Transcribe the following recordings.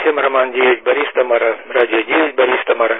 Всем Роман 9, Борис Тамара, радио 9, Борис Тамара.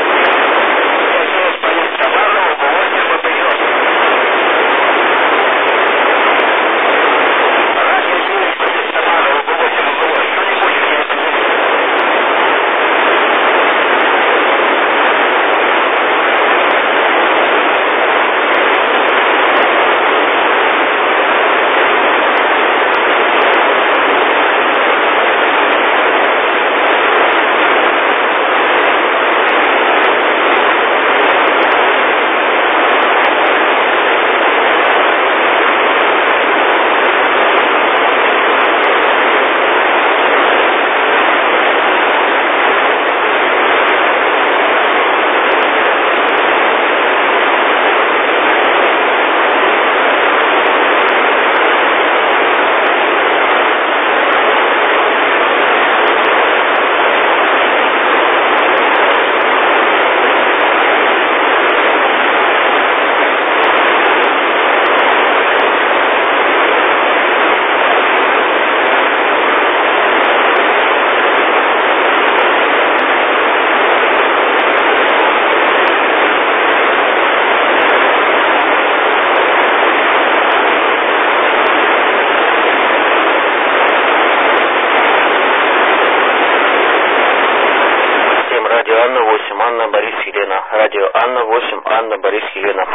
Анна, Борис, Елена. Радио Анна 8, Анна, Борис, Елена.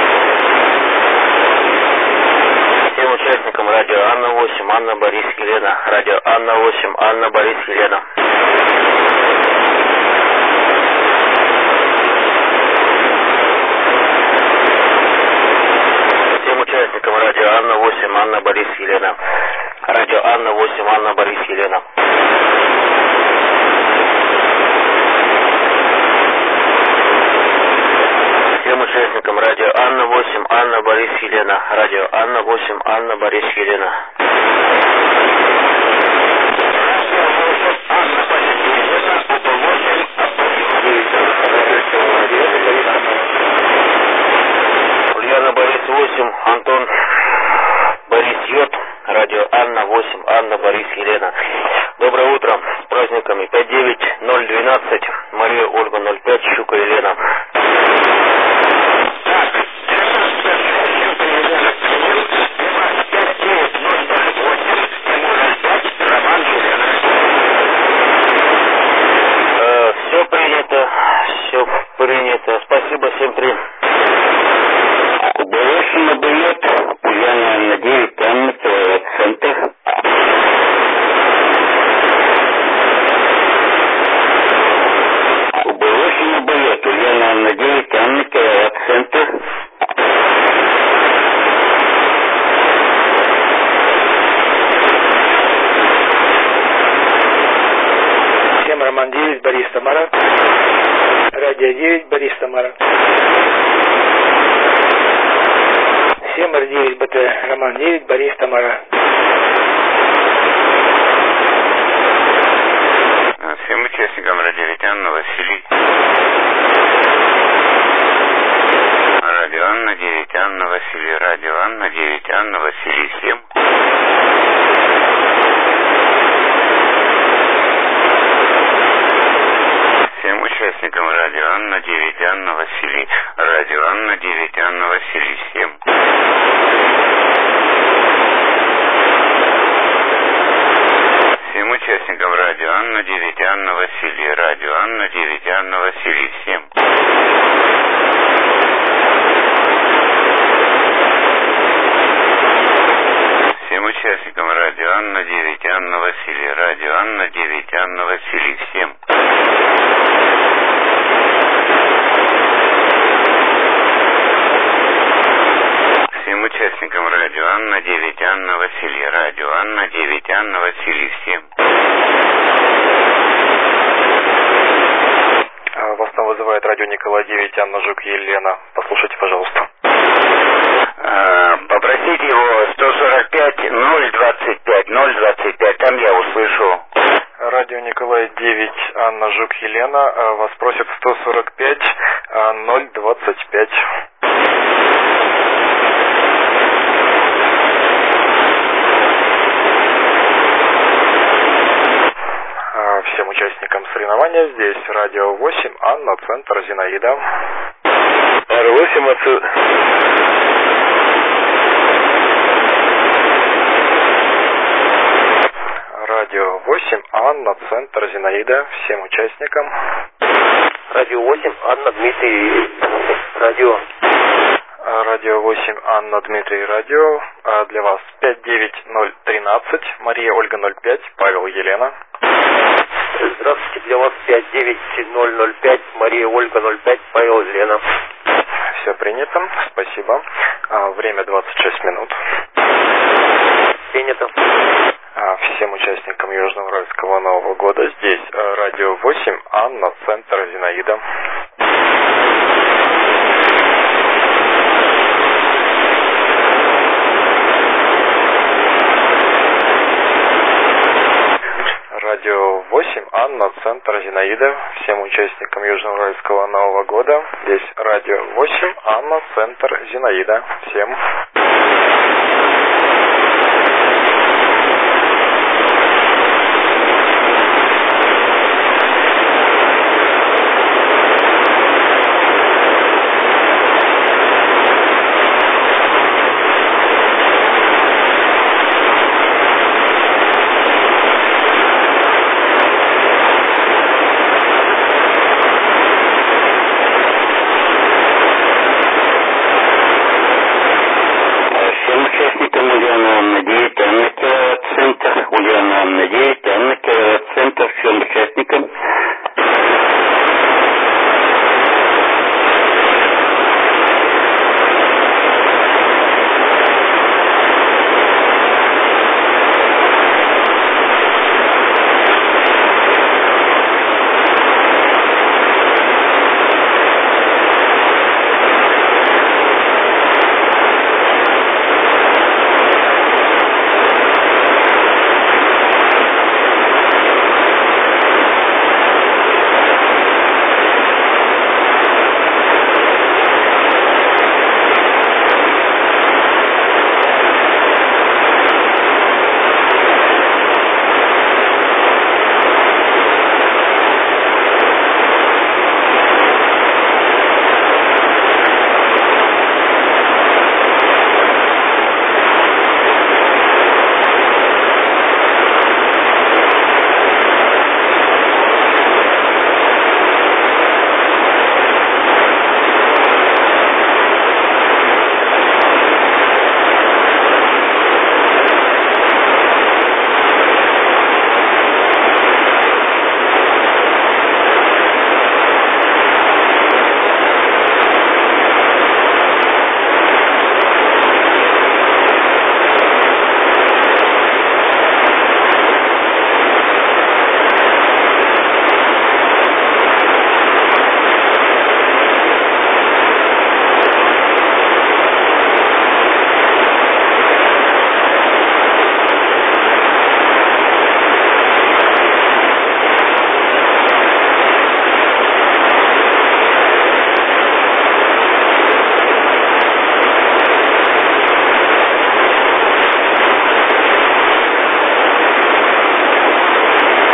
Всем участникам радио Анна 8, Анна, Борис, Елена. Радио Анна 8, Анна, Борис, Елена. Всем участникам радио Анна 8, Анна, Борис, Елена. Радио Анна 8, Анна, Борис, Елена. Всем участникам радио Анна 8, Анна, Борис, Елена. Радио Анна 8, Анна, Борис, Елена. Ульяна, Борис 8, Антон, Борис Йод. Радио Анна 8, Анна, Борис, Елена. Доброе утро, с праздниками 59012, Мария, Ольга 05, Щука, Елена. Все принято. Спасибо, 7-3. Кубовошина билет, Ульяна на 9, Анна, центр. Кубовошина билет, Ульяна на 9, Анна, центр. Всем Роман 9, Борис, Тамара. Радио 9, Борис, Тамара. Всем Р9, БТ, Роман 9, Борис, Тамара. Всем участникам радио 9, Анна, Василий. Радио Анна 9, Анна, Василий. Радио Анна 9, Анна, Василий. Всем. Всем участникам радио Анна 9, Анна, Василий. Радио Анна 9, Анна, Василий. Всем. Всем участникам радио Анна 9, Анна, Василий. Радио Анна 9, Анна, Василий. Всем. Всем участникам радио Анна 9, Анна, Василий. Радио Анна 9, Анна, Василий. Всем. Всем участникам радио Анна 9, Анна, Василий. Радио Анна 9, Анна, Василий. Всем. Вас там вызывает радио Николай 9, Анна, Жук, Елена. Послушайте, пожалуйста. Попросите его 145 025 025, там я услышу. Радио Николай 9, Анна, Жук, Елена. Вас просят 145 025. Всем участникам соревнования. Здесь радио 8, Анна, центр Зинаида. R8 отсюда. Радио 8, Анна, центр Зинаида. Всем участникам. Радио 8, Анна, Дмитрий. Радио. Радио 8, Анна, Дмитрий, радио. Для вас 59013, Мария, Ольга, 05, Павел, Елена. Здравствуйте, для вас 59005, Мария, Ольга, 05, Павел, Елена. Все принято, спасибо. Время 26 минут. Принято. Всем участникам Южноуральского Нового года. Здесь радио 8, Анна, центр Зинаида. Радио 8, Анна, центр Зинаида. Всем участникам Южноуральского Нового года. Здесь радио 8, Анна, центр Зинаида. Всем. Ульяна 9, Анна, киловатт-центр. Ульяна 9, Анна, киловатт-центр. Всем участникам.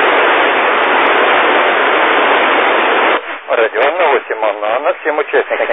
Радио 8, Анна, всем участникам.